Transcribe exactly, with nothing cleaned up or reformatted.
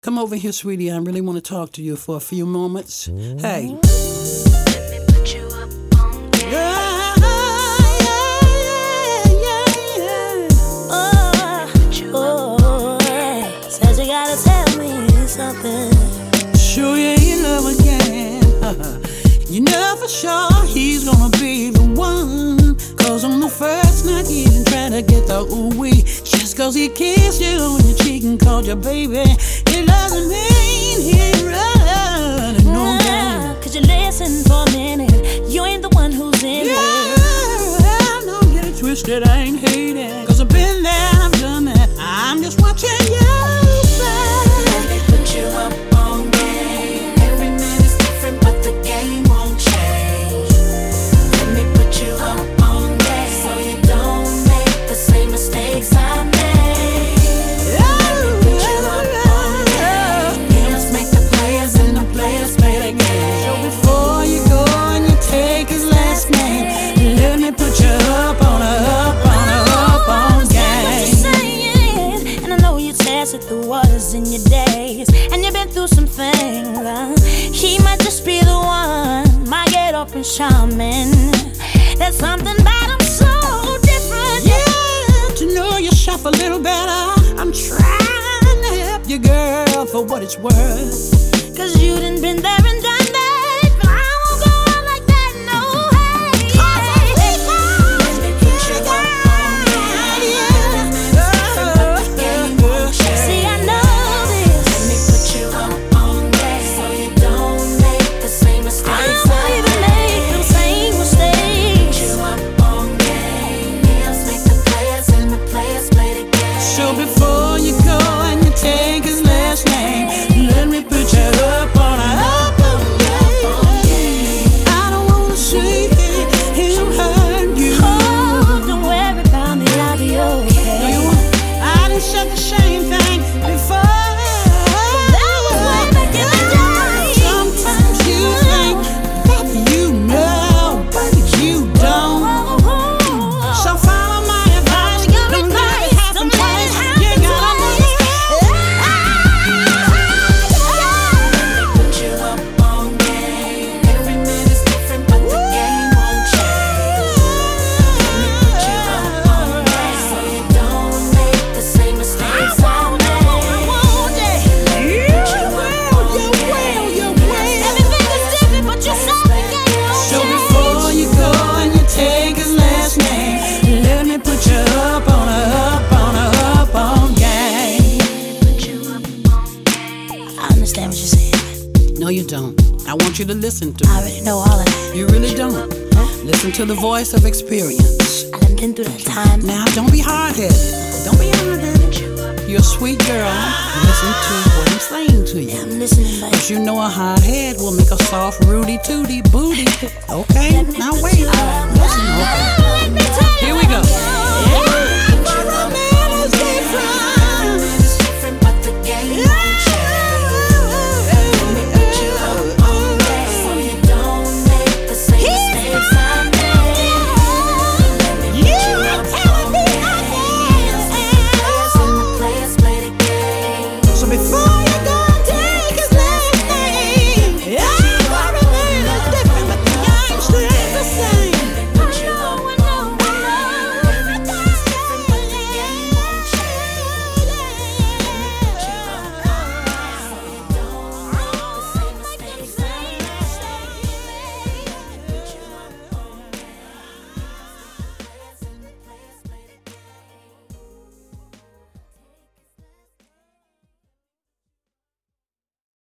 Come over here, sweetie. I really want to talk to you for a few moments. Mm. Hey. Let me put you up on game. Yeah, yeah, yeah, yeah. Oh, oh, yeah. Says you gotta tell me something. Sure you ain't in love again. You know for sure he's gonna be the one. Cause on the first night he didn't try to get the ooh-wee. Just cause he kissed you on your cheek and called you baby, it doesn't mean he ain't running no game. Could you listen for a minute? You ain't the one who's in yeah, it. Yeah, don't get it twisted, I ain't hating. Cause I've been there, I've done that. I'm just watching you play. Let me put you up on game. Every man is different, but the game won't change. Let me put you up on game, so you don't make the same mistakes I made. Let me put you up on game. Players make the players and the players play the game. So before you go and you take his last name, let me put you up on a, up on a, up on game. Saying, and I know you tested the waters in your days, and you've been through some things. Uh, he might just be the one, might get up and charming. There's something about him so different. Yeah, to know yourself a little better, I'm trying to help you, girl, for what it's worth. Cause you done been there and done that, but I won't go on like that, no, hey, hey, hey. Let me put you up on game. See, I know this. Let me put you up on game, so you don't make the same mistakes I won't even make them same mistakes. Put you up on game. Players make the players and the players play the game. So before you go and you take his last name, let me put you up on a, up on game. I don't wanna see him hurt you. Oh, don't worry about me, I'll be okay. You, I done said the same thing before. That was way back in the day. Sometimes you think that you know, but you don't. So follow my advice. Don't let it happen twice. You gotta Put you up on game. Every man is different, but the game won't change. Let me put you up on game, so you don't make the same mistakes I made. Let me put you up on game. Everything is different, but you said the game won't So change. before you go and you take his last name, let me put you up on a, up on a, up on game. Put you up on game. I understand what you're saying. No, you don't. I want you to listen to I me. already know all of that. You really don't. Listen to the voice of experience. I done been through that time. Now, don't be hard-headed. Don't be hard-headed. You're a sweet girl. Listen to what I'm saying to you. I'm listening, baby. Cause you know a hard head will make a soft Rudy Tooty booty. Okay? Now wait. Listen, okay. Let me tell you Here we go. what-